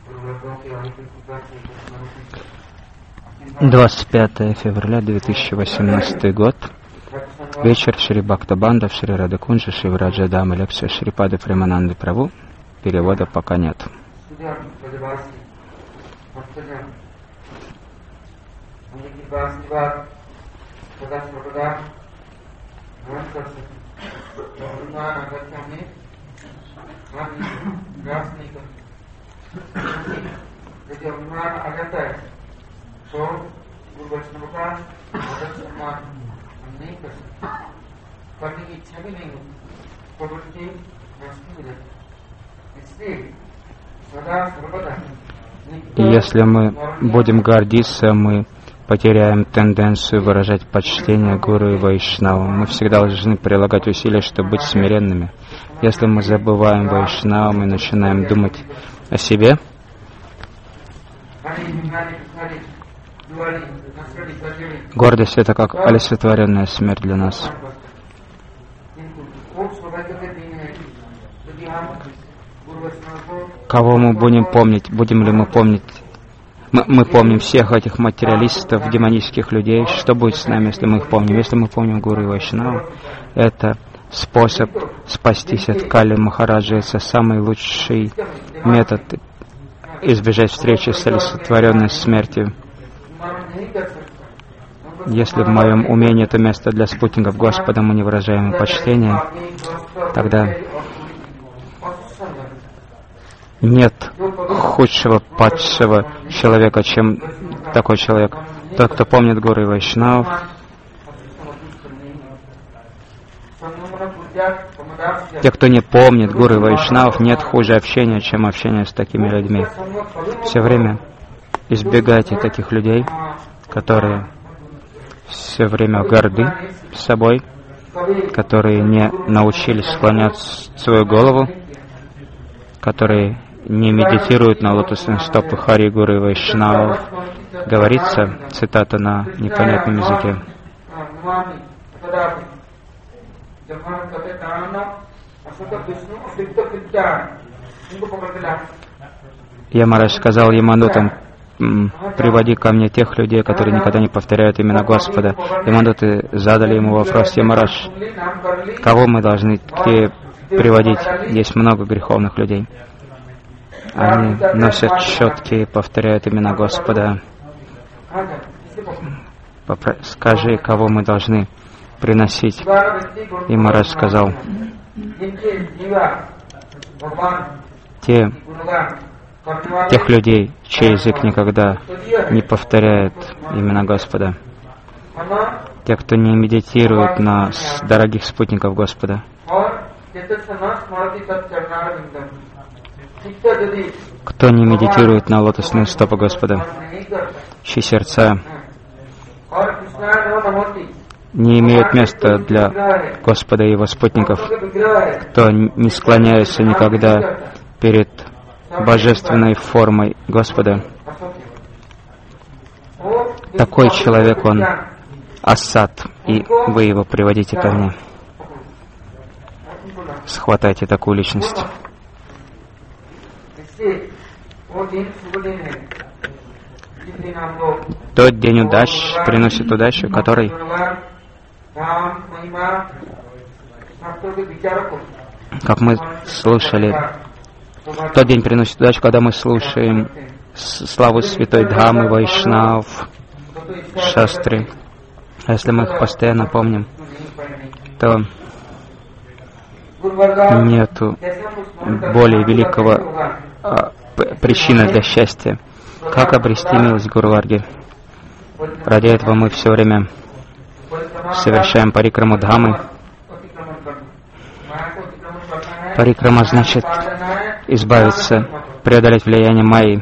25 февраля 2018 год. Вечер Шри Бхактабанда в Шри Радхакунджи, Шивраджа Дама, лекция Шрипады Премананды Прабhu. Перевода пока нет. И если мы будем гордиться, мы потеряем тенденцию выражать почтение Гуру и Вайшнаву. Мы всегда должны прилагать усилия, чтобы быть смиренными. Если мы забываем Вайшнаву, мы начинаем думать о себе. Гордость — это как олицетворенная смерть для нас. Кого мы будем помнить? Будем ли мы помнить? Мы помним всех этих материалистов, демонических людей. Что будет с нами, если мы их помним? Если мы помним Гуру и Вайшнаву, это способ спастись от Кали Махараджа. Это самый лучший метод избежать встречи с олицетворенной смертью. Если в моем уме нет места для спутников Господа, мы не выражаем почтения, тогда нет худшего, падшего человека, чем такой человек. Тот, кто помнит Гуру и Вайшнав, те, кто не помнит Гуру и Вайшнав, нет хуже общения, чем общение с такими людьми. Все время избегайте таких людей, которые все время горды собой, которые не научились склонять свою голову, которые не медитируют на лотосные стопы Хари, Гуру и Вайшнавов. Говорится, цитата на непонятном языке. Ямарадж сказал Ямадутам: приводи ко мне тех людей, которые никогда не повторяют имена Господа. Ямадуты задали ему вопрос: Ямарадж, кого мы должны приводить? Есть много греховных людей. Они носят щетки и повторяют имена Господа. Скажи, кого мы должны приносить? И Махарадж сказал: тех людей, чей язык никогда не повторяет имена Господа. Те, кто не медитирует на дорогих спутников Господа. Кто не медитирует на лотосные стопы Господа, чьи сердца не имеют места для Господа и Его спутников, кто не склоняется никогда перед божественной формой Господа, такой человек, он асад, и вы его приводите ко мне. Схватайте такую личность. Тот день удач приносит удачу, который как мы слушали, тот день приносит удачу, когда мы слушаем славу святой Дхамы, Вайшнав, Шастры. А если мы их постоянно помним, то нету более великого причины для счастья. Как обрести милость Гуру Варги? Ради этого мы все время совершаем парикраму Дхамы. Парикрама значит избавиться, преодолеть влияние Майи.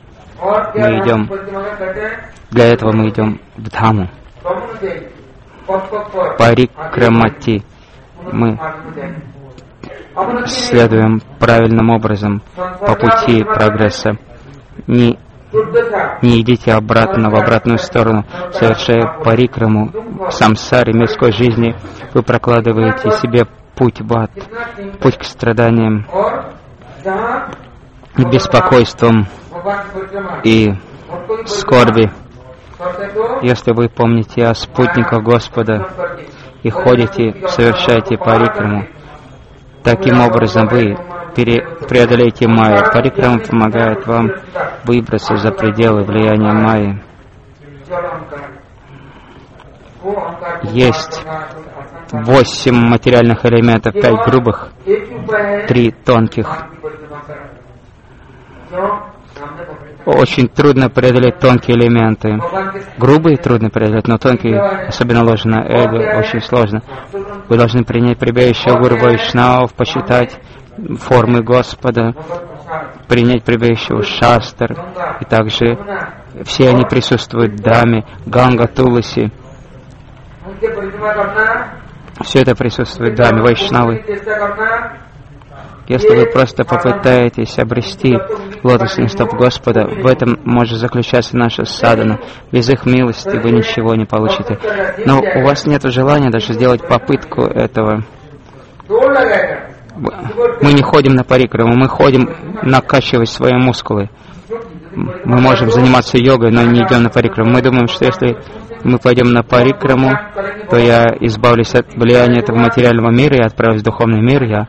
Для этого мы идем в Дхаму. Парикрамати. Мы следуем правильным образом по пути прогресса. Не идите обратно, в обратную сторону. Совершая парикраму в самсаре мирской жизни, вы прокладываете себе путь в ад, путь к страданиям и беспокойствам. и скорби. Если вы помните о спутниках Господа и ходите, совершаете парикраму, таким образом вы преодолеете майя. Парикрама помогает вам выбраться за пределы влияния майи. Есть 8 материальных элементов, 5 грубых, 3 тонких. Очень трудно преодолеть тонкие элементы. Грубые трудно преодолеть, но тонкие, особенно ложное эго, очень сложно. Вы должны принять прибежище Гуру Вайшнавов, почитать формы Господа, принять прибежище у Шастр, и также все они присутствуют в Даме, Ганга, Туласи. Все это присутствует в Даме, Вайшнавы. Если вы просто попытаетесь обрести лотосный стоп Господа, в этом может заключаться наша садхана. Без их милости вы ничего не получите. Но у вас нет желания даже сделать попытку этого. Мы не ходим на парикраму, мы ходим накачивать свои мускулы. Мы можем заниматься йогой, но не идем на парикраму. Мы думаем, что если мы пойдем на парикраму, то я избавлюсь от влияния этого материального мира, я отправлюсь в духовный мир, я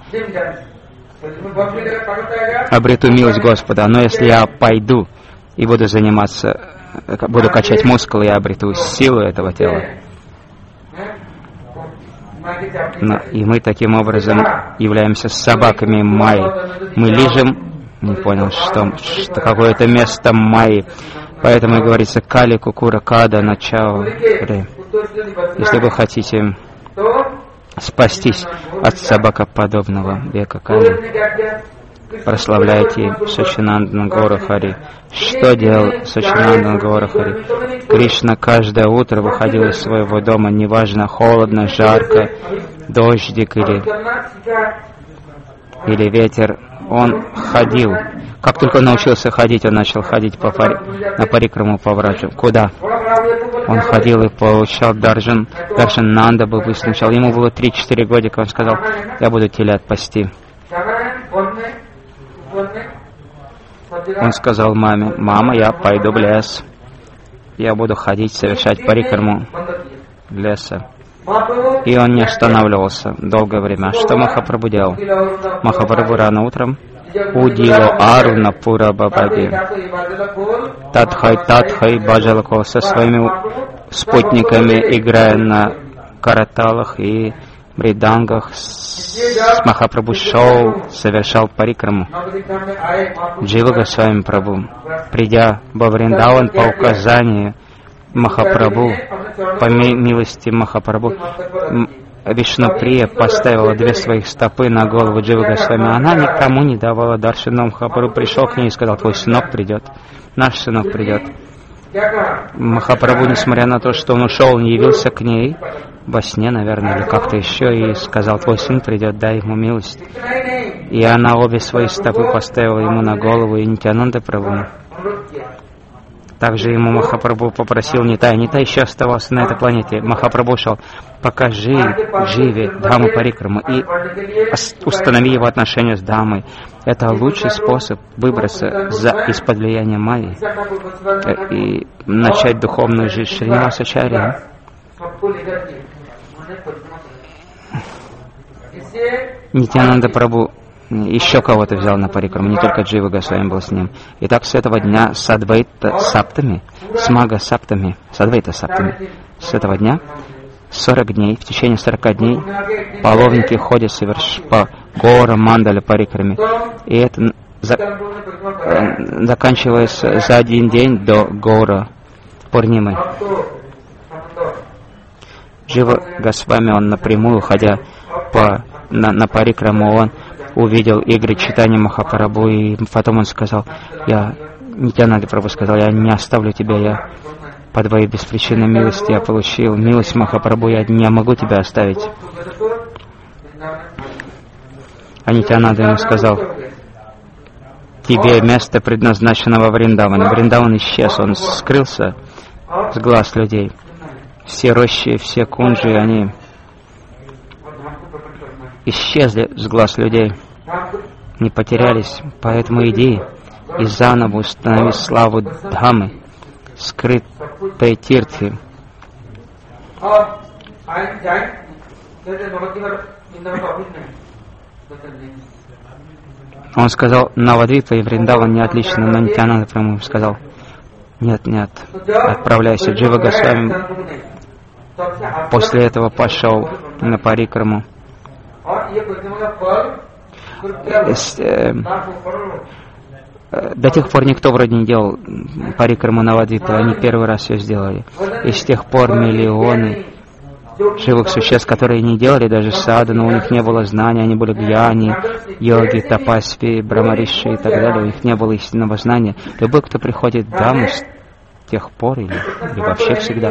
обрету милость Господа. Но если я пойду и буду заниматься, буду качать мускулы, я обрету силу этого тела. И мы таким образом являемся собаками майи. Мы лижем, не понял, что какое-то место майи. Поэтому и говорится Кали Кукура Када Начао. Если вы хотите спастись от собакоподобного века Кали, прославляйте Сачинандана Гора Хари. Что делал Сачинандана Гора Хари? Кришна каждое утро выходил из своего дома, неважно, холодно, жарко, дождик или ветер. Он ходил. Как только он научился ходить, он начал ходить на парикраму по враджу. Куда? Он ходил и получал даршан. Даршан Нанда был сначала. Ему было 3-4 годика. Он сказал, я буду телят пасти. Он сказал маме, мама, я пойду в лес. Я буду ходить, совершать парикраму леса. И он не останавливался долгое время. Что Махапрабху делал? Махапрабху рано утром удило Аруна Пура Бабаги. Татхай Баджалакол со своими спутниками, играя на караталах и мридангах, Махапрабху шел, совершал парикраму. Джива Госвами Прабху, придя во Вриндаван по указанию Махапрабху, по милости Махапрабху, Вишнуприя поставила 2 своих стопы на голову Дживы Госвами. Она никому не давала даршану. Махапрабху пришел к ней и сказал, твой сынок придет, наш сынок придет. Махапрабху, несмотря на то, что он ушел, не явился к ней во сне, наверное, или как-то еще, и сказал, твой сын придет, дай ему милость. И она обе свои стопы поставила ему на голову, и Нитьянанда Прабху. Также ему Махапрабху попросил Нитай. Нитай еще оставался на этой планете. Махапрабху шел, покажи Дживе Дхаму Парикраму и установи его отношения с Дхамой. Это лучший способ выбраться из-под влияния майи и начать духовную жизнь. Шринивасачарья Нитьянанда Прабху еще кого-то взял на парикраму, не только Джива Госвами был с ним. И так с этого дня с Адвайта Саптами, с Мага Саптами, с Адвайта Саптами, с этого дня 40 дней, в течение 40 дней паломники ходят по Гора Мандале парикраме. И это заканчивается за один день до Гора Пурнимы. Джива Госвами, он напрямую, ходя на парикраму, он увидел игры читания Махапрабху, и потом он сказал, Нитьянанда Прабху сказал, я не оставлю тебя, я по твоей беспричинной милости я получил милость Махапрабху, я не могу тебя оставить. А Нитьянанда ему сказал, тебе место предназначено во Вриндаване. Вриндаван исчез, он скрылся с глаз людей. Все рощи, все кунджи, они исчезли с глаз людей, не потерялись. Поэтому иди и заново установить славу Дхамы, скрытой Тиртхи. Он сказал, Навадвипа и Вриндаван не отлично, но Нитьянанда прямо сказал, нет, отправляйся. Джива Госвами после этого пошел на парикраму. До тех пор никто вроде не делал парикраму Навадвипы, они первый раз ее сделали. И с тех пор миллионы живых существ, которые не делали даже садхану, у них не было знаний, они были гьяни, йоги, тапасви, брамариши и так далее, у них не было истинного знания. Любой, кто приходит в Дхамму с тех пор или вообще всегда,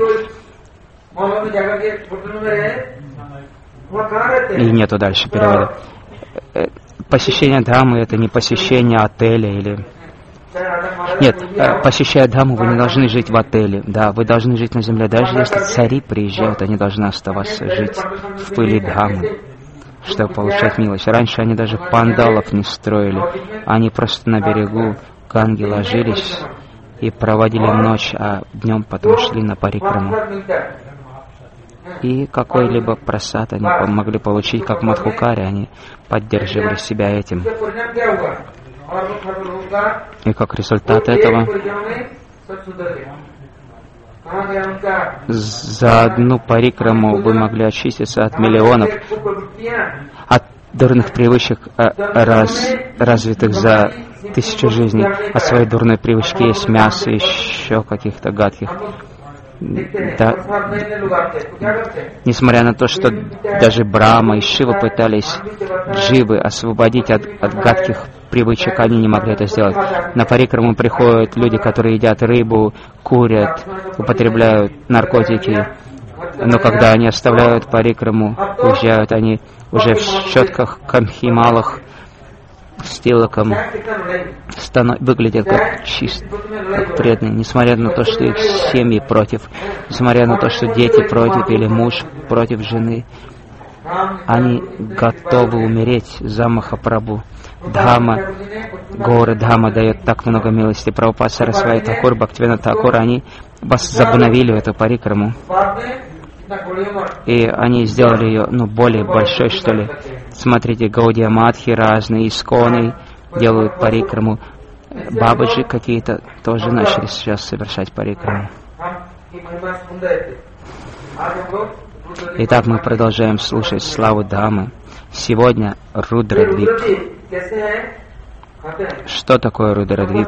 и нету дальше перевода. Посещение Дхаммы — это не посещение отеля или... Нет, посещая Дхамму, вы не должны жить в отеле. Да, вы должны жить на земле. Даже если цари приезжают, они должны оставаться жить в пыли Дхаммы, чтобы получать милость. Раньше они даже пандалов не строили. Они просто на берегу Ганги ложились и проводили ночь, а днем потом шли на парикраму. И какой-либо прасад они могли получить, как Мадхукари, они поддерживали себя этим. И как результат этого, за одну парикраму вы могли очиститься от миллионов, от дурных привычек, развитых за 1000 жизней, от своей дурной привычки есть мясо, еще каких-то гадких. Да. Несмотря на то, что даже Брахма и Шива пытались дживы освободить от гадких привычек, они не могли это сделать. На парикраму приходят люди, которые едят рыбу, курят, употребляют наркотики. Но когда они оставляют парикраму, уезжают, они уже в щетках, камхималах, с тилаком, выглядят как чисто, как преданные, несмотря на то, что их семьи против, несмотря на то, что дети против или муж против жены, они готовы умереть за Махапрабху. Дхамма, горы Дхамма дает так много милости. Прабхупад Сарасвати Тхакур, Бхактивинода Тхакур, они возобновили эту парикраму. И они сделали ее, более большой, что ли. Смотрите, Гаудия Мадхи разные, исконы делают парикраму. Бабаджи какие-то тоже начали сейчас совершать парикраму. Итак, мы продолжаем слушать славу Дхаммы. Сегодня Рудрадвип. Что такое Рудрадвип?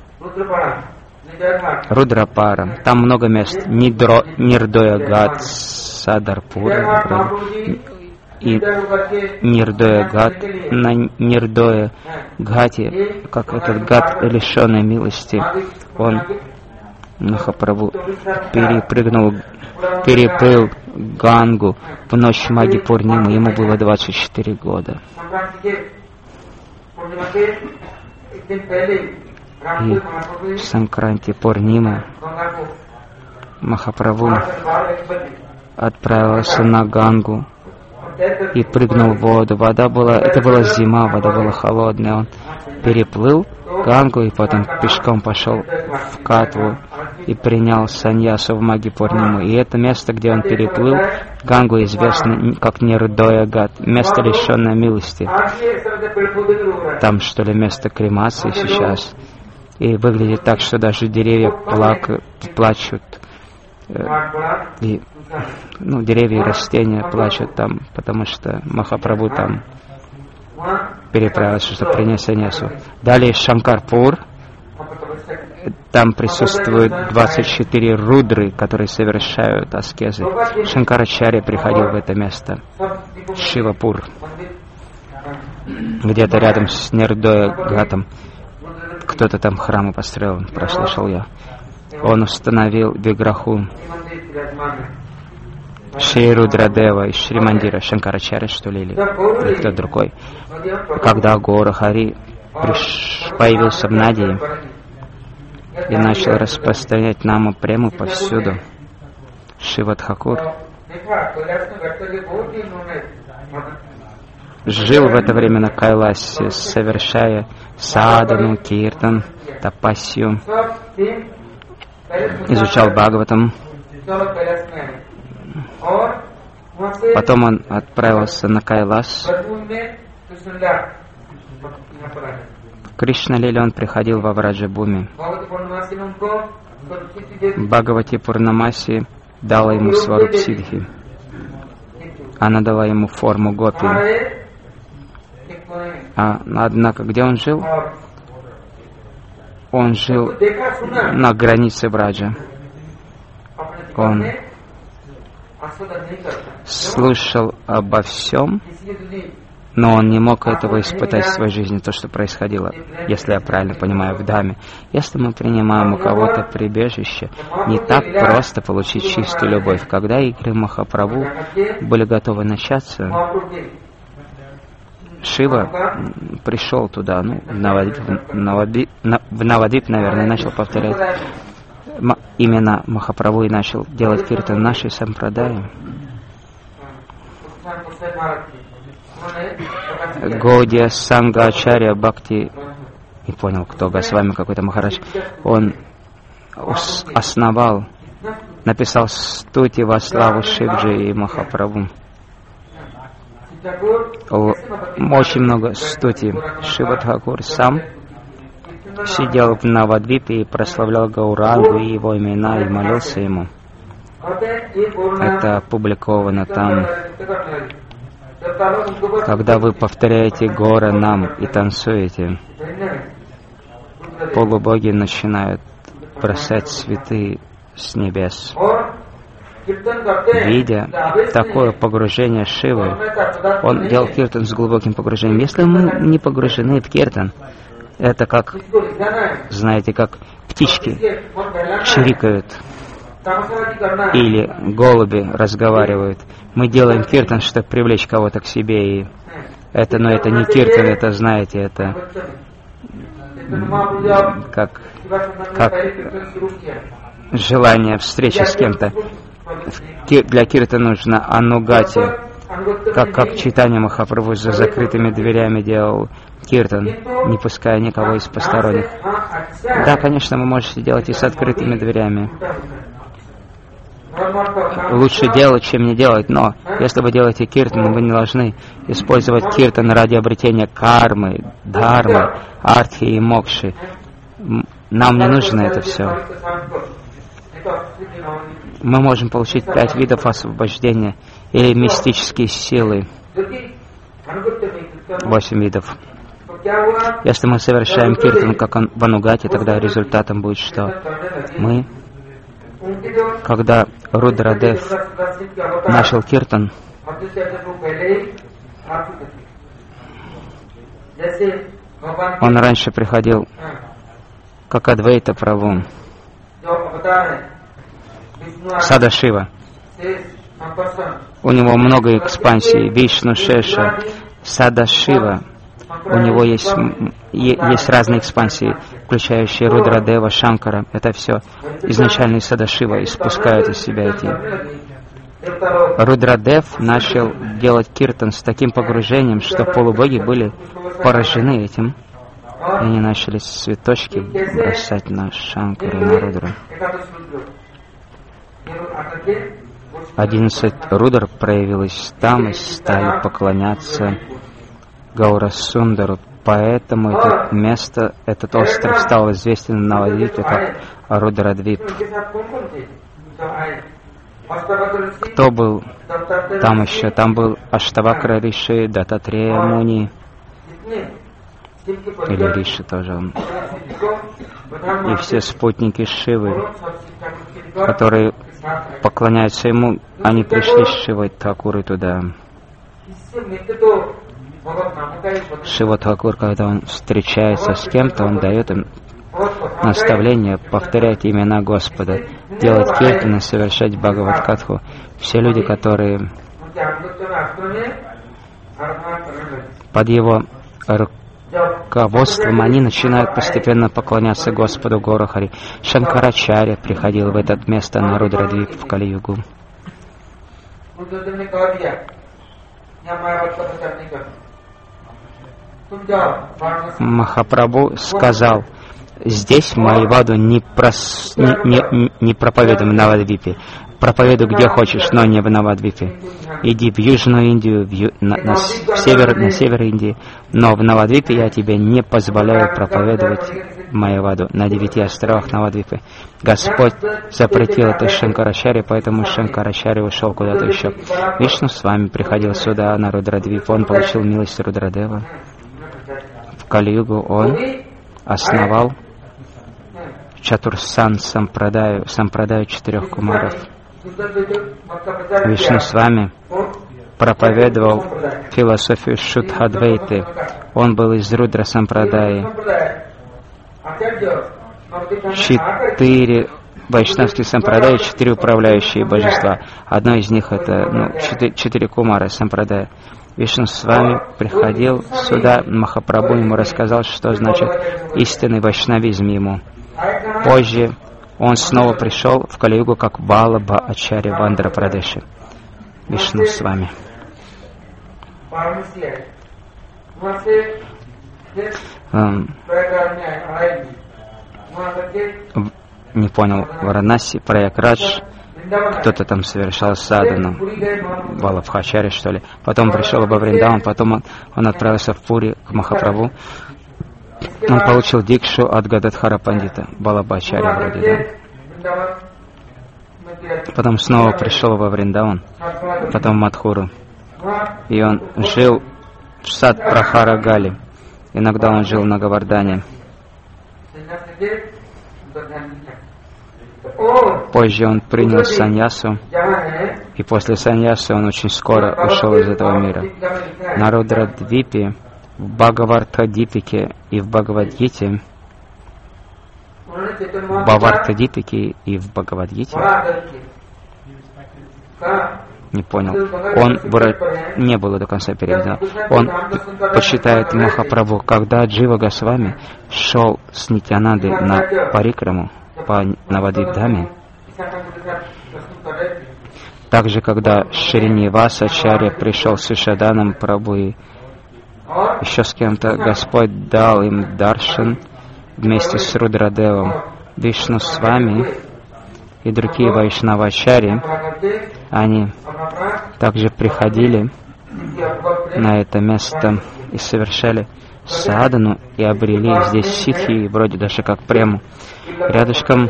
Рудрапара. Там много мест. Нирдоя-гат, Садарпур и Нирдоя-гат. На Нирдоя-гате, как этот гат, лишенный милости, он, Махапрабху, переплыл Гангу в ночь Маги Пурнимы. Ему было 24 года. И в Санкранти Пурнима Махапрабху отправился на Гангу и прыгнул в воду. Это была зима, вода была холодная. Он переплыл Гангу и потом пешком пошел в Катву и принял саньясу в Маги Пурниму. И это место, где он переплыл Гангу, известно как Нирдоя-гат, место, лишенное милости. Там, что ли, место кремации сейчас. И выглядит так, что даже деревья плачут. И, деревья и растения плачут там, потому что Махапрабху там переправился, чтобы принять саньясу. Далее Шанкарпур. Там присутствуют 24 рудры, которые совершают аскезы. Шанкарачарья приходил в это место. Шивапур. Где-то рядом с Нирдоя-гатом. Кто-то там храмы построил, прослушал я. Он установил Виграху Шри Рудрадева и Шри Мандира Шанкарачарья, что ли, или кто-то другой. Когда Гора Хари появился в Надии и начал распространять наму прему повсюду, Шива Тхакур жил в это время на Кайласе, совершая садану, киртан, тапасью, изучал Бхагаватам. Потом он отправился на Кайлас. В Кришна-лиле он приходил во Враджабхуми. Бхагавати Пурнамаси дала ему сваруб Сиддхи. Она дала ему форму гопи. Однако, где он жил? Он жил на границе Браджа. Он слышал обо всем, но он не мог этого испытать в своей жизни, то, что происходило, если я правильно понимаю, в Дхаме. Если мы принимаем у кого-то прибежище, не так просто получить чистую любовь. Когда игры Махапрабху были готовы начаться, Шива пришел туда, в Навадвип, наверное, и начал повторять имена Махапрабху и начал делать киртан нашей сампрадаи. Гаудия Санга Ачарья Бхакти, не понял, кто, Госвами какой-то Махарадж, он основал, написал стути во славу Шивджи и Махапрабху. Очень много стути. Шива Тхакур сам сидел в Навадвипе и прославлял Гаурангу и его имена, и молился ему. Это опубликовано там. Когда вы повторяете Гора нам и танцуете, полубоги начинают бросать цветы с небес. Видя такое погружение Шивы, он делал киртан с глубоким погружением. Если мы не погружены в киртан, это как, знаете, как птички чирикают или голуби разговаривают. Мы делаем киртан, чтобы привлечь кого-то к себе, и но это не киртан, это, знаете, это как желание встречи с кем-то. Для киртана нужно анугати, как читание Махапрабху за закрытыми дверями делал киртан, не пуская никого из посторонних. Да, конечно, вы можете делать и с открытыми дверями. Лучше делать, чем не делать, но если вы делаете киртан, вы не должны использовать киртан ради обретения кармы, дхармы, артхи и мокши. Нам не нужно это все. Мы можем получить 5 видов освобождения или мистические силы. 8 видов. Если мы совершаем киртан как в анугате, тогда результатом будет что? Мы, когда Рудрадев начал киртан, он раньше приходил как Адвайта Прабху, Садашива. У него много экспансий. Вишну Шеша, Садашива. У него есть разные экспансии, включающие Рудрадева, Шанкара. Это все изначальные Садашива испускают из себя эти. Рудрадев начал делать киртан с таким погружением, что полубоги были поражены этим. И они начали цветочки бросать на Шанкару и на Рудру. 11 Рудр проявилось там и стали поклоняться Гаурасундару. Поэтому это место, этот остров стал известен на Навадвипе как Рудрадвип. Кто был там еще? Там был Аштавакра Риши, Дататрея Муни. Или Риши тоже он. И все спутники Шивы, которые поклоняются ему, они пришли с Шивой Тхакурой туда. Шива Тхакур, когда он встречается с кем-то, он дает им наставление повторять имена Господа, делать киртаны, совершать Бхагават-катху. Все люди, которые под его руководством, они начинают постепенно поклоняться Господу Горахари. Шанкарачарья приходил в это место на Рудрадвип в Кали-югу. Махапрабху сказал: здесь Майяваду не проповедуем в Навадвипе. Проповедуй где хочешь, но не в Навадвипе. Иди в Южную Индию, на север Индии, но в Навадвипе я тебе не позволяю проповедовать Майяваду на 9 островах Навадвипы. Господь запретил это Шанкарачаре, поэтому Шанкарачаре ушел куда-то еще. Вишну с вами приходил сюда, на Рудрадвип, он получил милость Рудрадева. В Кали-югу он основал Чатурсан Сампрадаю 4 кумаров. Вишну с вами проповедовал философию Шудхадвейты. Он был из Рудра Сампрадаи. 4 вайшнавские сампрадаи, 4 управляющие божества. Одно из них это 4 кумара сампрадая. Вишну с вами приходил сюда, Махапрабху ему рассказал, что значит истинный вайшнавизм ему. Позже он снова пришел в Кали-югу как Балаба Ачарья в Андхра-Прадеше. Вишну с вами. Не понял, Варанаси, Праякрадж, кто-то там совершал садану, Валабхачари, что ли. Потом пришел во Вриндаван, потом он отправился в Пури к Махапрабху. Он получил дикшу от Гададхара Пандита, Балабхачари вроде, да. Потом снова пришел во Вриндаван, потом в Мадхуру. И он жил в сад Прахара Гали. Иногда он жил на Говардане. Позже он принял саньясу, и после саньясы он очень скоро ушел из этого мира. На Рудрадвипе, в Бхагавартха-дипике и в Бхагавадгите, в Бхавартха-дипике и в Бхагавадгите, не понял, он не было до конца переведено. Он почитает Махапрабху, когда Джива Госвами шел с Нитьянандой на парикраму по Навадвипдхаме, также когда Шриниваса Ачарья пришел с Ишаданом Прабху и еще с кем-то, Господь дал им даршан вместе с Рудрадевом. Вишну с вами и другие вайшнавачари, они также приходили на это место и совершали садану и обрели здесь ситхи, вроде даже как прему. Рядышком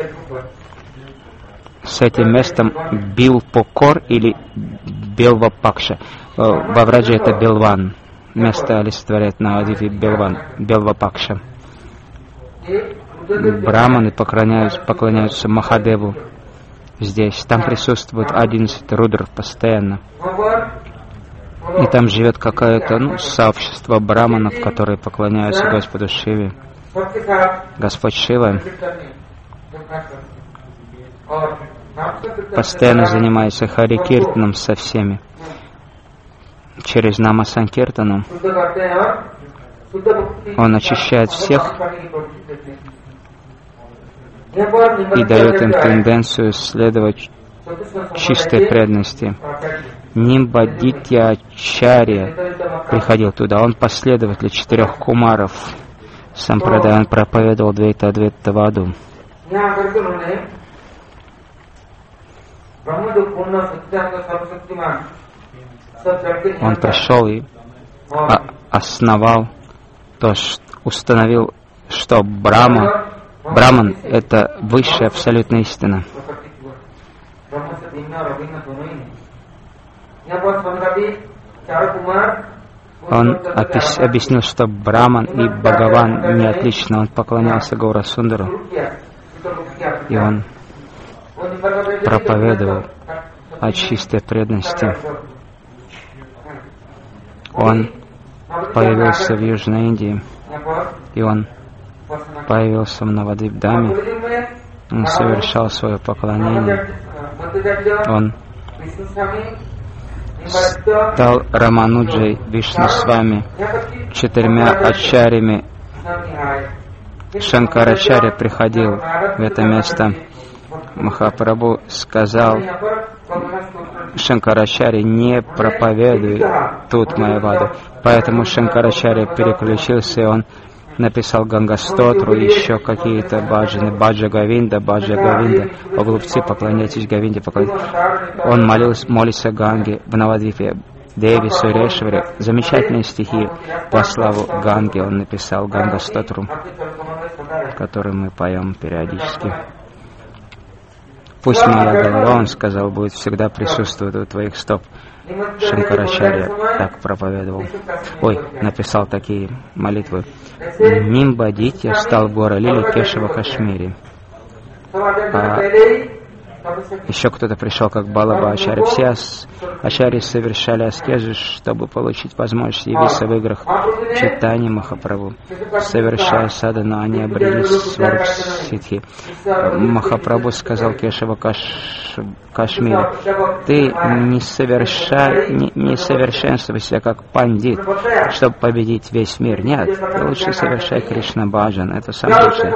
с этим местом Билпокор или Белвапакша. Во Враджа это Белван. Место олицетворяет на Адиве Белвапакша. Браманы поклоняются Махадеву здесь. Там присутствует 11 рудров постоянно. И там живет какое-то сообщество браманов, которые поклоняются Господу Шиве. Господь Шива постоянно занимается Хари-киртаном со всеми. Через Нама-санкиртану он очищает всех и дает им тенденцию следовать чистой преданности. Нимбадитья-ачарья приходил туда. Он последователь 4 кумаров сампрадай. Он проповедовал Двейта-адвайтаваду. Он пришел и основал, установил, что Браман — это высшая абсолютная истина. Он объяснил, что Браман и Бхагаван не отлично. Он поклонялся Гаурасундару, и он проповедовал о чистой преданности. Он появился в Южной Индии, и он появился в Навадвипдхаме. Он совершал свое поклонение. Он стал Рамануджей Вишну с вами, 4 ачарьями. Шанкарачарья приходил в это место. Махапрабху сказал Шанкарачарье: не проповедуй тут Майяваду. Поэтому Шанкарачарья переключился, и он написал Гангастотру, еще какие-то баджаны, Баджа Говинда, о глупцы, поклоняйтесь Говинде, поклоняйтесь. Он молится Ганге в Навадвипе, Деви, Сурешваре. Замечательные стихи по славу Ганги он написал, Гангастотру, который мы поем периодически. Пусть моя голова, он сказал, будет всегда присутствовать у твоих стоп. Шанкарачарья так проповедовал. Написал такие молитвы. Нимбадитья стал гора Лили Кешава Кашмири. Еще кто-то пришел, как Балаба Ачарья. Все ачарьи совершали аскезы, чтобы получить возможность явиться в играх Чайтаньи Махапрабху. Совершая садану, они обрели сварг ситхи. Махапрабху сказал Кешава Кашмири: ты не совершенствуйся как пандит, чтобы победить весь мир. Нет, ты лучше совершай Кришна Баджан. Это самое лучшее.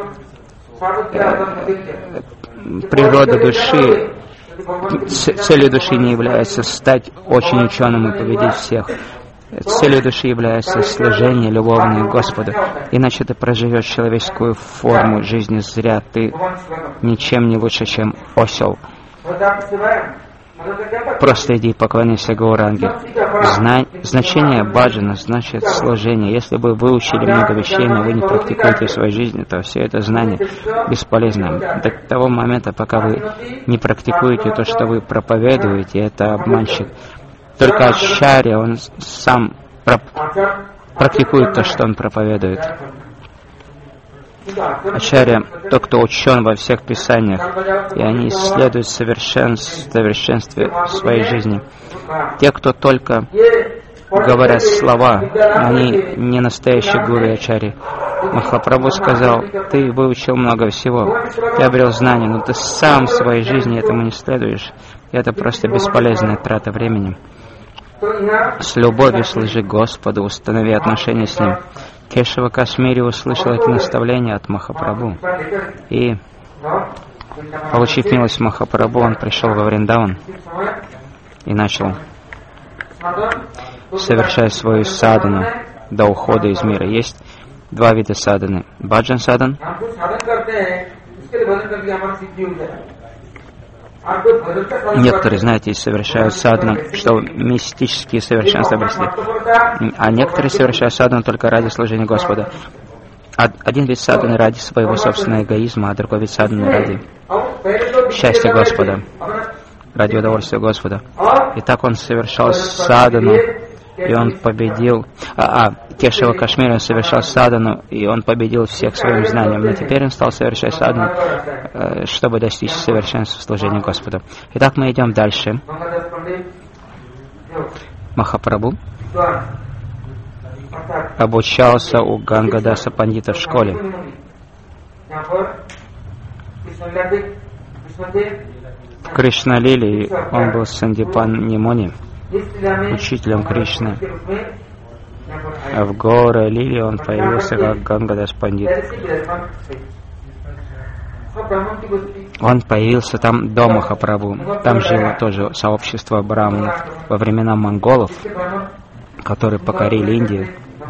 Природа души, целью души не является стать очень ученым и победить всех. Целью души является служение любовное Господу. Иначе ты проживешь человеческую форму жизни зря. Ты ничем не лучше, чем осел. Просто иди и поклоняйся Гауранге. Значение баджана значит служение. Если вы выучили много вещей, но вы не практикуете в своей жизни, то все это знание бесполезно. До того момента, пока вы не практикуете то, что вы проповедуете, это обманщик. Только ачарья, он сам практикует то, что он проповедует. Ачарья — тот, кто учен во всех писаниях, и они исследуют совершенстве своей жизни. Те, кто только говорят слова, они не настоящие гуру и ачарьи. Махапрабху сказал: ты выучил много всего, ты обрел знания, но ты сам в своей жизни этому не следуешь. И это просто бесполезная трата времени. С любовью служи Господу, установи отношения с Ним. Кешава Кашмири услышал эти наставления от Махапрабху. И, получив милость Махапрабху, он пришел во Вриндаван и начал совершать свою садану до ухода из мира. Есть два вида саданы. Баджан садан. Некоторые, знаете, совершают садхану, что мистические совершенства обресли. А некоторые совершают садхану только ради служения Господа. Один вид садханы ради своего собственного эгоизма, а другой вид садханы ради счастья Господа, ради удовольствия Господа. И так он совершал садхану, и он победил. Кешава Кашмири он совершал садхану, и он победил всех своим знанием. Но теперь он стал совершать садхану, чтобы достичь совершенства в служении Господу. Итак, мы идем дальше. Махапрабху обучался у Гангадаса Пандита в школе. В Кришналиле он был Сандипан Нимуни, учителем Кришны. А в Гаура Лиле он появился как Гангадас Пандит. Он появился там до Махапрабху. Там жило тоже сообщество браманов во времена монголов, которые покорили Индию.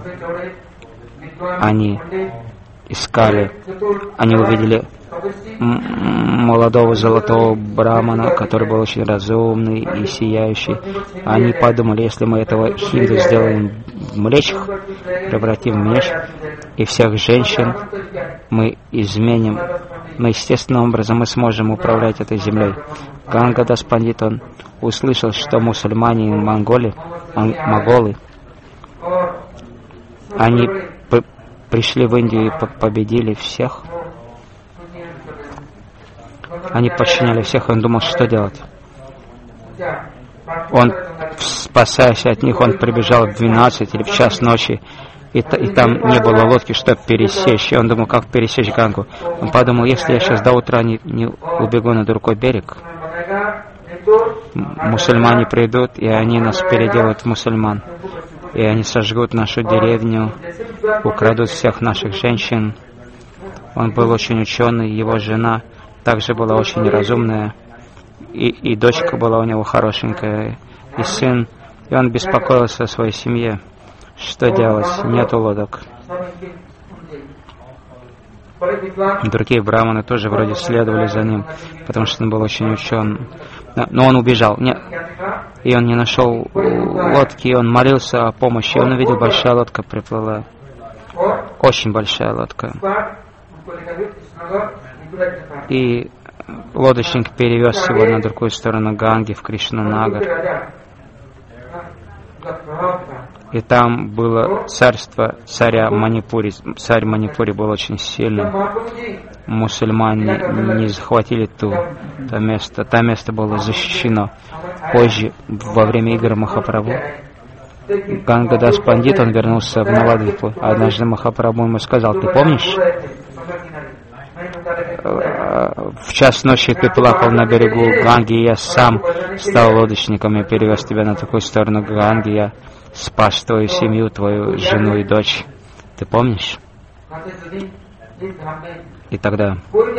Они искали, они увидели молодого золотого брамана, который был очень разумный и сияющий. Они подумали, если мы этого хинду сделаем в меч, превратим в меч, и всех женщин мы изменим, но естественным образом мы сможем управлять этой землей. Гангадас Пандит, он услышал, что мусульмане и монголы, они пришли в Индию и победили всех. Они подчиняли всех, он думал, что делать. Он, спасаясь от них, он прибежал в 12 или в час ночи, и там не было лодки, чтобы пересечь. И он думал, как пересечь Гангу. Он подумал, если я сейчас до утра не убегу на другой берег, мусульмане придут, и они нас переделают в мусульман. И они сожгут нашу деревню, украдут всех наших женщин. Он был очень ученый, его жена также была очень разумная, и дочка была у него хорошенькая, и сын, и он беспокоился о своей семье. Что делать? Нету лодок. Другие браманы тоже вроде следовали за ним, потому что он был очень учен. Но он убежал. И он не нашел лодки, и он молился о помощи. Он увидел, большая лодка приплыла. Очень большая лодка. И лодочник перевез его на другую сторону Ганги, в Кришнанагар. И там было царство царя Манипури. Царь Манипури был очень сильным. Мусульмане не захватили то место. То место было защищено. Позже, во время игр Махапрабху, Гангадас Пандит, он вернулся в Навадвипу. Однажды Махапрабху ему сказал: ты помнишь? В час ночи ты плакал на берегу Ганги, и я сам стал лодочником и перевез тебя на такую сторону Ганги. Я спас твою семью, твою жену и дочь. Ты помнишь? И тогда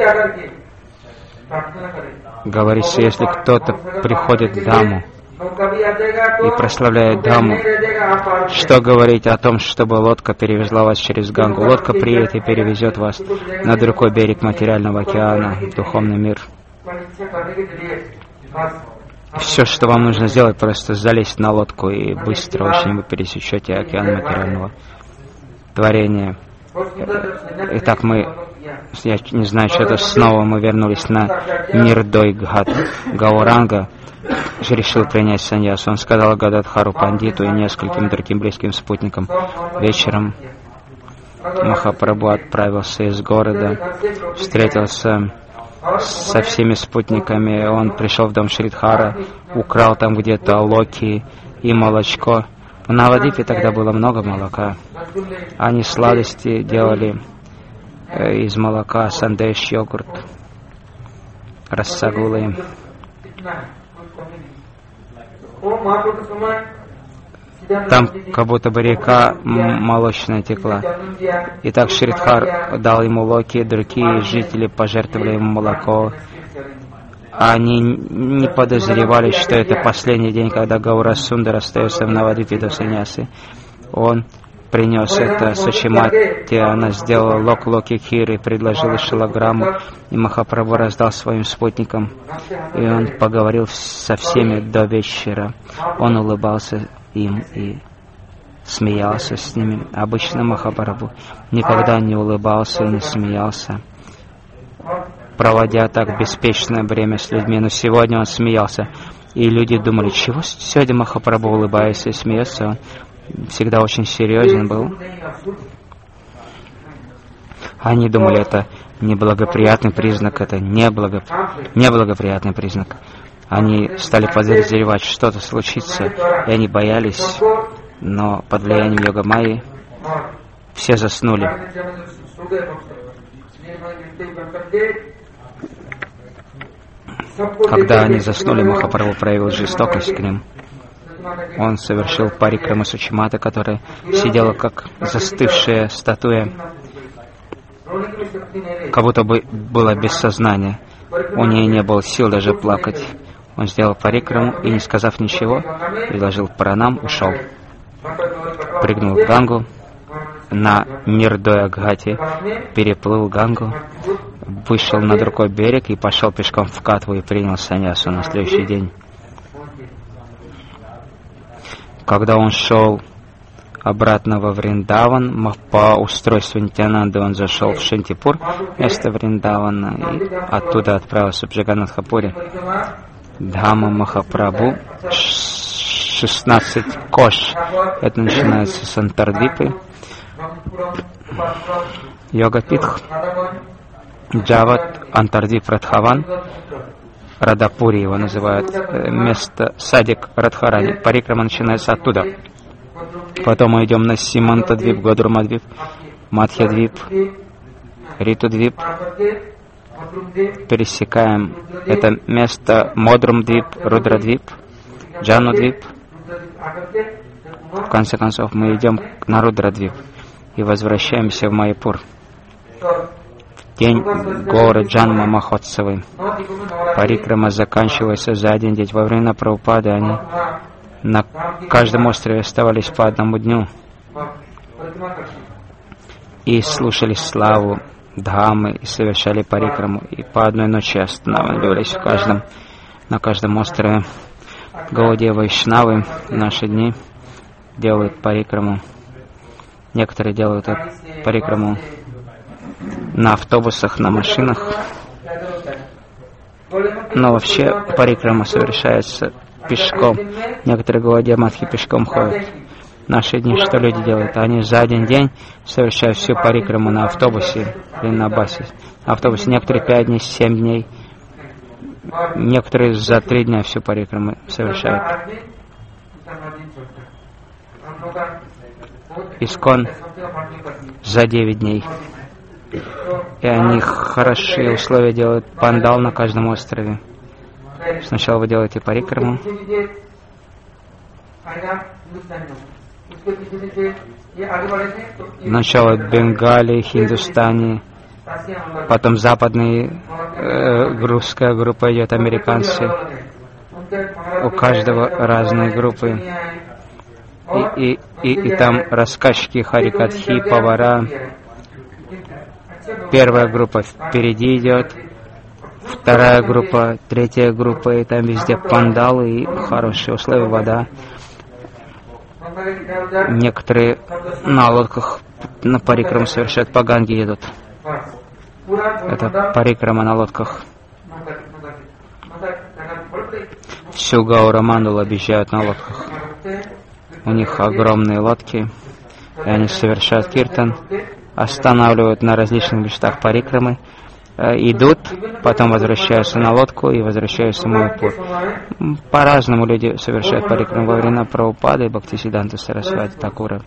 говорится, если кто-то приходит к Даму и прославляет Даму, что говорить о том, чтобы лодка перевезла вас через Гангу? Лодка приедет и перевезет вас на другой берег материального океана, в духовный мир. Все, что вам нужно сделать, просто залезть на лодку, и быстро очень вы пересечете океан материального творения. Итак, я не знаю, что-то снова мы вернулись на Нирдой Гхат. Гауранга решил принять саньясу. Он сказал Гададхару Пандиту и нескольким другим близким спутникам. Вечером Махапрабху отправился из города, встретился со всеми спутниками. Он пришел в дом Шридхара, украл там где-то локи и молочко. В Навадипе тогда было много молока. Они сладости делали из молока, сандеш, йогурт, рассагулы. Там как будто бы река молочная текла. Итак, Шридхар дал ему локи, другие жители пожертвовали ему молоко. Они не подозревали, что это последний день, когда Гаура Сундар остается в Навадипе до саньясы. Он принес это Сучимати, она сделала локи хиры, предложила шилограмму, и Махапрабху раздал своим спутникам. И он поговорил со всеми до вечера. Он улыбался им и смеялся с ними. Обычно Махапрабху никогда не улыбался и не смеялся, проводя так беспечное время с людьми. Но сегодня он смеялся. И люди думали, чего сегодня Махапрабху улыбается и смеется? Он всегда очень серьезен был. Они думали, это неблагоприятный признак, это неблагоприятный признак. Они стали подозревать, что-то случится, и они боялись, но под влиянием Йога-майи все заснули. Когда они заснули, Махапрабху проявил жестокость к ним. Он совершил парикраму Сучимата, которая сидела как застывшая статуя, как будто бы была без сознания. У нее не было сил даже плакать. Он сделал парикраму и, не сказав ничего, предложил пранам, ушел. Прыгнул в Гангу, на Нирдоя-Гхате, переплыл Гангу, вышел на другой берег и пошел пешком в Катву и принял саньясу на следующий день. Когда он шел обратно во Вриндаван, по устройству Нитьянанды он зашел в Шантипур, место Вриндавана, и оттуда отправился в Джаганнатхапури. Дхама Махапрабху, 16 кош, это начинается с Антардвипы, Йогапитх, Джават, Антардвип, Радхаван, Радапури его называют, место садик Радхарани. Парикрама начинается оттуда. Потом мы идем на Симантадвип, Годурмадвип, Мадхьядвип, Ритудвип. Пересекаем это место Модрумдвип, Рудрадвип, Джанудвип. В конце концов мы идем на Рудрадвип и возвращаемся в Майяпур. В день горы Джанма Махотсавы. Парикрама заканчивается за один день. Во время Прабхупады они на каждом острове оставались по одному дню и слушали славу Дхаммы и совершали парикраму, и по одной ночи останавливались на каждом острове. Гаудия Вайшнавы в наши дни делают парикраму. Некоторые делают парикраму на автобусах, на машинах. Но вообще парикрама совершается пешком. Некоторые Гаудия Матхи пешком ходят. В наши дни что люди делают? Они за один день совершают всю парикраму на автобусе или на басе. Автобусе некоторые 5 дней, 7 дней. Некоторые за 3 дня всю парикраму совершают. Искон за 9 дней. И они хорошие условия делают пандал на каждом острове. Сначала вы делаете парикраму. Сначала Бенгалии, Хиндустане, потом западная русская группа идет, американцы. У каждого разные группы. И там рассказчики Харикатхи, повара. Первая группа впереди идет, вторая группа, третья группа, и там везде пандалы и хорошие условия, вода. Некоторые на лодках на парикраму совершают, по Ганге едут. Это парикрама на лодках. Всю Гаурамандалу объезжают на лодках. У них огромные лодки, и они совершают киртан, останавливают на различных местах парикрамы, идут, потом возвращаются на лодку и возвращаются в Майяпур. По-разному люди совершают парикраму. Во время Прабхупады и Бхактисиддханта Сарасвати Такура.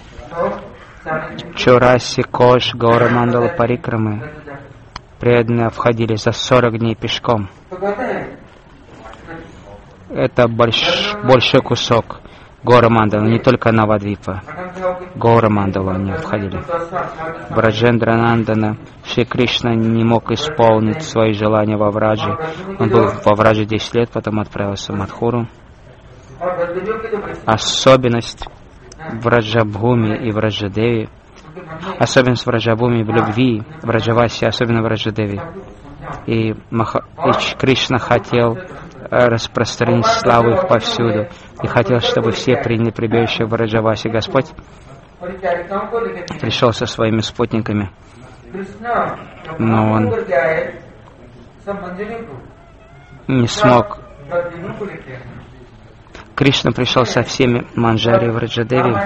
Чураси, Кош, Гаурамандала парикрамы преданные входили за 40 дней пешком. Это большой кусок Гаурамандала, не только Навадвипа. Гаурамандала они обходили. Браджендранандана, Шри Кришна не мог исполнить свои желания во Врадже. Он был во Врадже 10 лет, потом отправился в Мадхуру. Особенность Враджабхуми и Враджадеви, особенность Враджабхуми в любви, Враджаваси, особенно Враджадеви. И Кришна хотел распространить славу их повсюду. И хотел, чтобы все приняли прибежище в Враджавасе. Господь пришел со своими спутниками, но он не смог. Кришна пришел со всеми Манджари и Враджадеви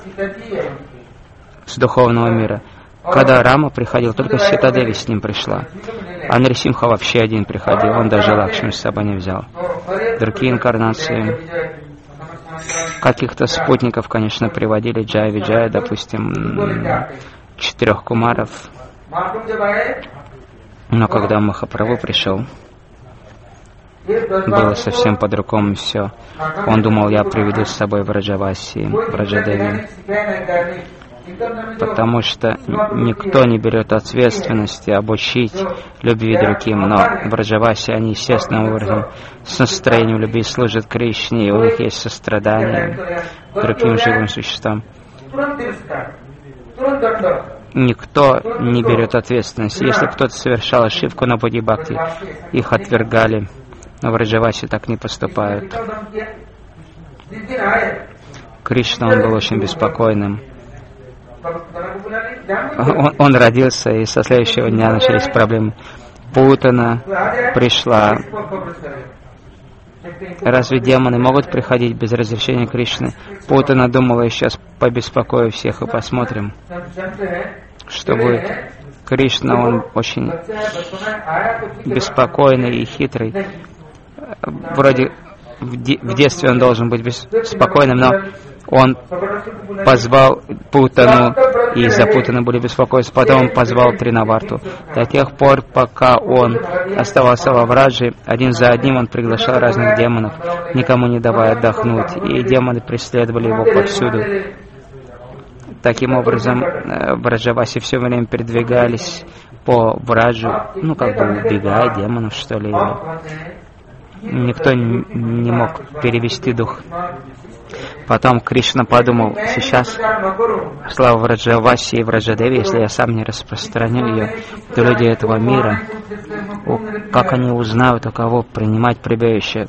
с духовного мира. Когда Рама приходил, только Ситадеви с ним пришла. А Нарисимха вообще один приходил, он даже Лакшми с собой не взял. Другие инкарнации каких-то спутников, конечно, приводили, Джая Виджая, допустим, 4 кумаров. Но когда Махапрабху пришел, было совсем по-другому все. Он думал, я приведу с собой Враджаваси, Враджадеви. Потому что никто не берет ответственности обучить любви другим, но в Враджавасе они естественным образом с настроением любви служат Кришне, и у них есть сострадание к другим живым существам. Никто не берет ответственности. Если кто-то совершал ошибку на пути бхакти, их отвергали, но в Враджавасе так не поступают. Кришна, он был очень беспокойным. Он родился, и со следующего дня начались проблемы. Путана пришла. Разве демоны могут приходить без разрешения Кришны? Путана думала, я сейчас побеспокою всех и посмотрим, что будет. Кришна, он очень беспокойный и хитрый. Вроде в детстве он должен быть спокойным, но он позвал Путану, и из-за Путаны были беспокойства. Потом он позвал Тринаварту. До тех пор, пока он оставался во Врадже, один за одним он приглашал разных демонов, никому не давая отдохнуть. И демоны преследовали его повсюду. Таким образом, в Враджавасе все время передвигались по Враджу, убегая демонов, что ли. Никто не мог перевести дух. Потом Кришна подумал, сейчас слава Враджаваси и Враджадеви, если я сам не распространю ее, то люди этого мира, как они узнают, у кого принимать прибежище,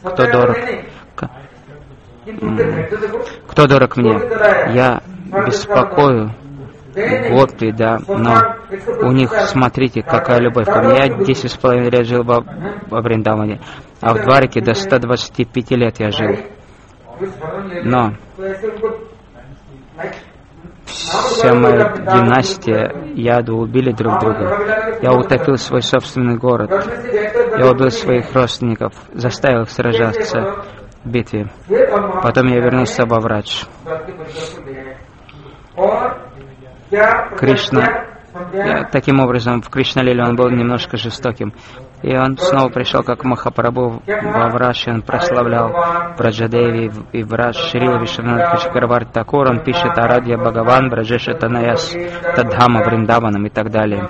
кто дорог мне. Я беспокою гопи, да, но у них, смотрите, какая любовь ко мне. Я 10,5 лет жил во Вриндаване, а в Двараке до 125 лет я жил. Но вся моя династия, яду убили друг друга. Я утопил свой собственный город. Я убил своих родственников, заставил их сражаться в битве. Потом я вернулся во Врадж. Кришна, таким образом, в Кришна-лиле он был немножко жестоким. И он снова пришел как Махапрабху во Врадж, и он прославлял Враджадеви и Врадж Шрила Вишванатха Чакраварти Такур. Он пишет Арадья Бхагаван, Браджеша Танаяс, Тадхама Вриндаванам и так далее.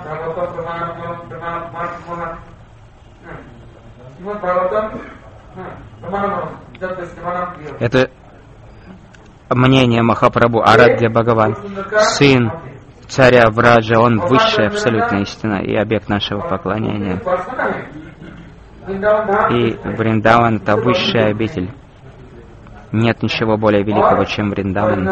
Это мнение Махапрабху Арадья Бхагаван, сын царя Враджа, он высшая абсолютная истина и объект нашего поклонения. И Вриндаван — это высшая обитель. Нет ничего более великого, чем Вриндаван.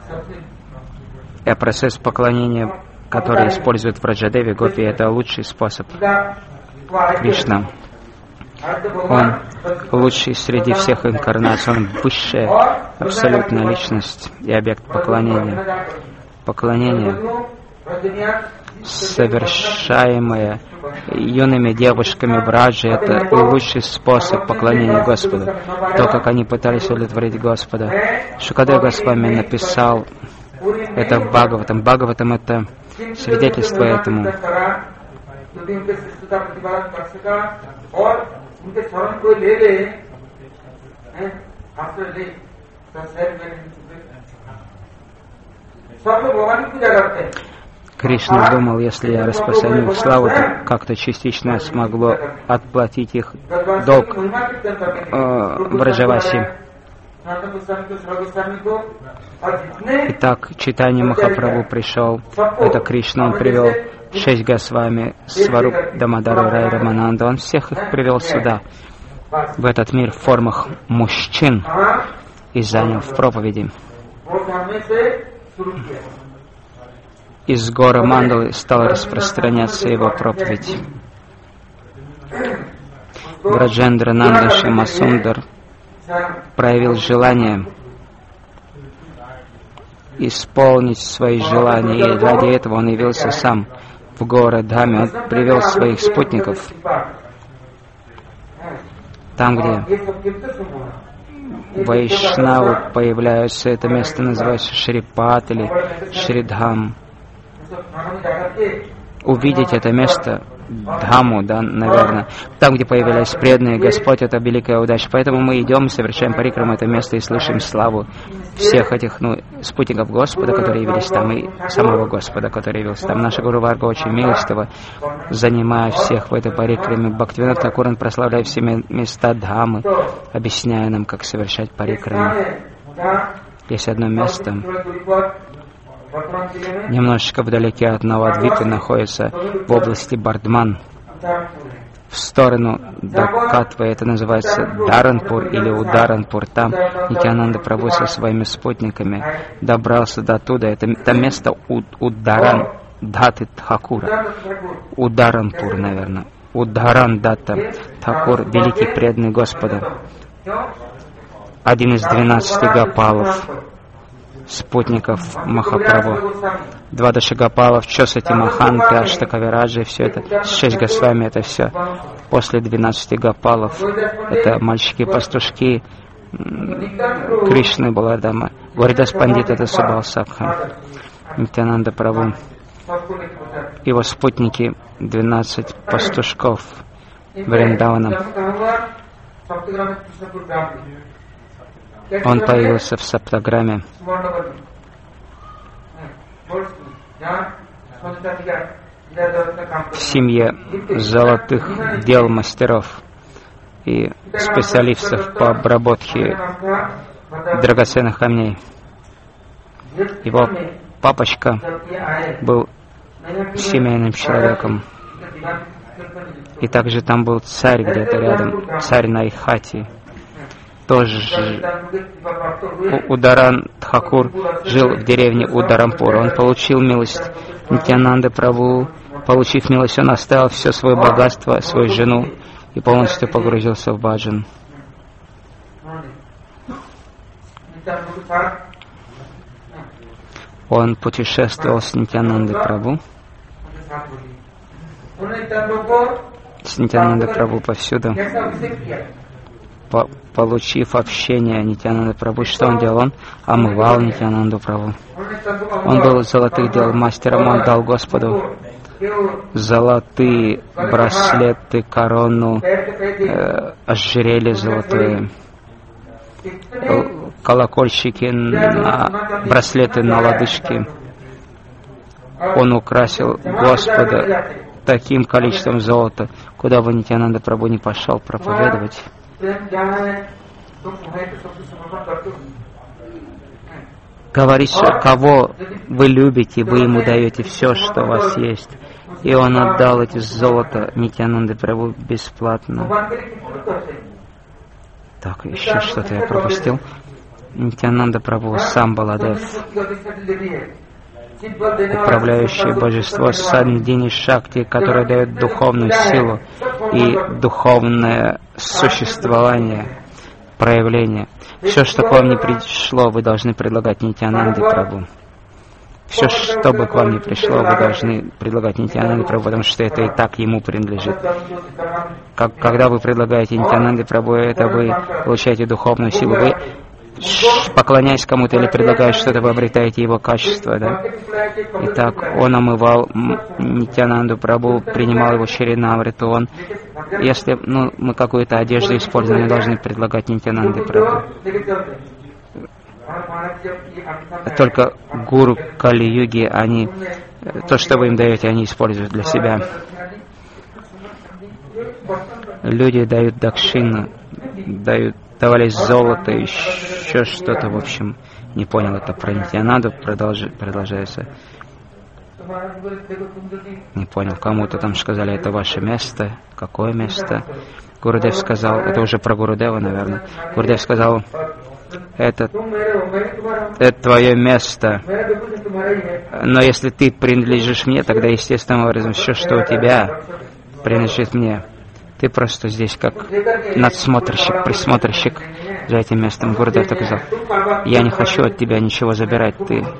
И процесс поклонения, который использует Враджадеви Гопи, это лучший способ. Кришна, он лучший среди всех инкарнаций, он высшая абсолютная личность и объект поклонения. Поклонение, совершаемое юными девушками в Радже, это лучший способ поклонения Господу. То, как они пытались удовлетворить Господа. Шукадев Госвами написал это в Бхагаватам. Бхагаватам — это свидетельство этому. Кришна думал, если я распространю их славу, то как-то частично смогло отплатить их долг Враджаваси. Итак, Чайтанья Махапрабху пришел, это Кришна, он привел 6 Госвами, Сваруп Дамадару Рай Рамананда, он всех их привел сюда, в этот мир в формах мужчин, и занял в проповеди. Из горы Мандалы стала распространяться его проповедь. Браджендра Нанда Шьямасундар проявил желание исполнить свои желания, и ради этого он явился сам в город Дхаме. Он привел своих спутников там, где Вайшнавы появляются. Это место называется Шрипат или Шридхам. Увидеть это место, Дхаму, да, наверное, там, где появились преданные, Господь, это великая удача. Поэтому мы идем и совершаем парикраму это место и слышим славу всех этих спутников Господа, которые явились там, и самого Господа, который явился там. Наша Гуру Варга очень милостиво, занимая всех в этой парикраме. Бхактивинод Такур, он прославляет все места Дхамы, объясняя нам, как совершать парикраму. Есть одно место, немножечко вдалеке от Навадвипы, находится в области Бардман, в сторону Дакатвы, это называется Даранпур или Ударанпур. Там Нитьянанда Прабху со своими спутниками добрался до туда. Это место Ударан Даты Тхакура. Ударанпур, наверное. Ударан Дата Тхакур, великий преданный Господа. Один из 12 Гопалов, спутников Махапрабху. 2 Дашагопалов, Чосати Маханты, Аштакавираджи, все это, 6 Госвами, это все. После 12 Гопалов, это мальчики-пастушки Кришны Баладама. Гуридас Пандит, это Субал Сабха. Нитьянанда Прабху. Его спутники, 12 пастушков Вриндавана. Он появился в Саптаграме. в семье золотых дел мастеров и специалистов по обработке драгоценных камней. Его папочка был семейным человеком. И также там был царь где-то рядом, царь Найхати. Тоже Ударан Тхакур жил в деревне Ударампур. Он получил милость Нитьянанды Прабху. Получив милость, он оставил все свое богатство, свою жену и полностью погрузился в баджан. Он путешествовал с Нитьянандой Прабху. С Нитьянандой Прабху повсюду. Получив общение Нитьянанды Прабху, что он делал? Он омывал Нитьянанду Прабху. Он был золотых дел мастером, он дал Господу золотые браслеты, корону, ожерелье золотые, колокольчики, браслеты на лодыжке. Он украсил Господа таким количеством золота, куда бы Нитьянанда Прабху не пошел проповедовать. Говорит, что кого вы любите, вы ему даете все, что у вас есть. И он отдал эти золото Нитьянанде Прабху бесплатно. Так, еще что-то я пропустил. Нитьянанда Прабху сам Баладев, управляющее божество Сандини Шакти, которое дает духовную силу и духовное существование, проявление. Все, что к вам не пришло, вы должны предлагать Нитьянанде Прабху. Все, что бы к вам не пришло, вы должны предлагать Нитьянанде Прабху, потому что это и так ему принадлежит. Когда вы предлагаете Нитьянанде Прабху, это вы получаете духовную силу. Вы, поклоняясь кому-то или предлагая что-то, вы обретаете его качество. Да? Итак, он омывал Нитьянанду Прабху, принимал его Шринамриту. Он, если мы какую-то одежду используем, мы должны предлагать Нитьянанде Прабху. Только гуру Кали-юги, они, то, что вы им даете, они используют для себя. Люди дают дакшину, давали золото, еще что-то, в общем, не понял это про Нитьянанду, продолжается. Не понял, кому-то там сказали, это ваше место, какое место? Гурудев сказал, это уже про Гурудева, наверное. Гурудев сказал, это твое место. Но если ты принадлежишь мне, тогда естественным образом все, что у тебя, принадлежит мне. Ты просто здесь как надсмотрщик, присмотрщик за этим местом. Гурудев так сказал, я не хочу от тебя ничего забирать.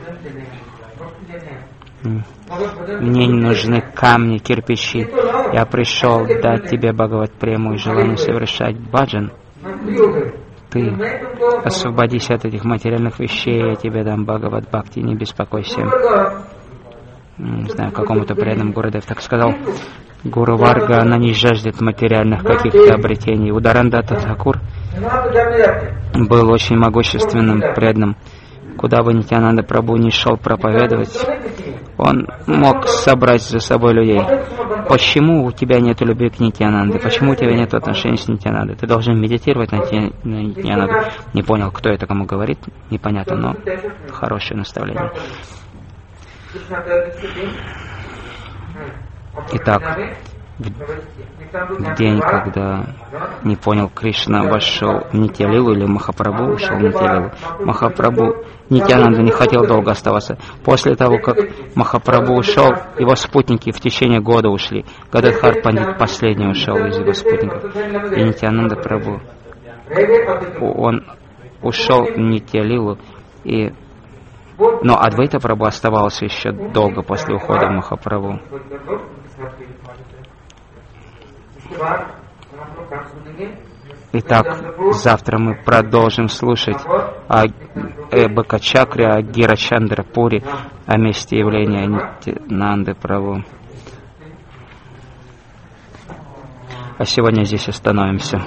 Мне не нужны камни, кирпичи. Я пришел дать тебе Бхагават-прему и желание совершать баджан. Ты освободись от этих материальных вещей, я тебе дам Бхагават-бхакти, не беспокойся. Не знаю, какому-то преданному Гурудев так сказал. Гуру Варга, она не жаждет материальных каких-то обретений. Ударандата Тхакур был очень могущественным преданным. Куда бы Нитьянанда Прабху не шел проповедовать, он мог собрать за собой людей. Почему у тебя нет любви к Нитьянанде? Почему у тебя нет отношений с Нитьянандой? Ты должен медитировать на Нитьянанду. Не понял, кто это кому говорит, непонятно, но хорошее наставление. Итак, в день, когда не понял, Кришна вошел в Нитья-лилу, или Махапрабху вошел в Нитья-лилу, Махапрабху, Нитьянанда не хотел долго оставаться. После того, как Махапрабху ушел, его спутники в течение года ушли. Гададхар Пандит последний ушел из его спутников. И Нитьянанда Прабху, он ушел в Нитья-лилу, но Адвайта Прабху оставался еще долго после ухода Махапрабху. Итак, завтра мы продолжим слушать о Бхакачакре, о Гирачандра-пури, о месте явления Нитьянанды Прабху. А сегодня здесь остановимся.